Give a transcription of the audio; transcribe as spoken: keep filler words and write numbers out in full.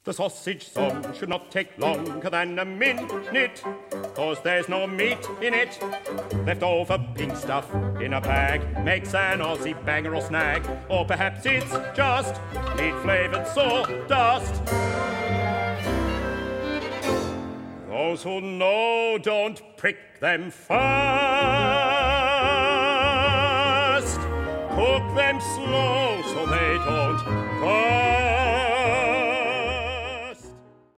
The sausage song should not take longer than a minute, 'cause there's no meat in it. Leftover pink stuff in a bag makes an Aussie banger or snag. Or perhaps it's just meat-flavoured sawdust. Those who know don't prick them first. Cook them slow so they don't burn.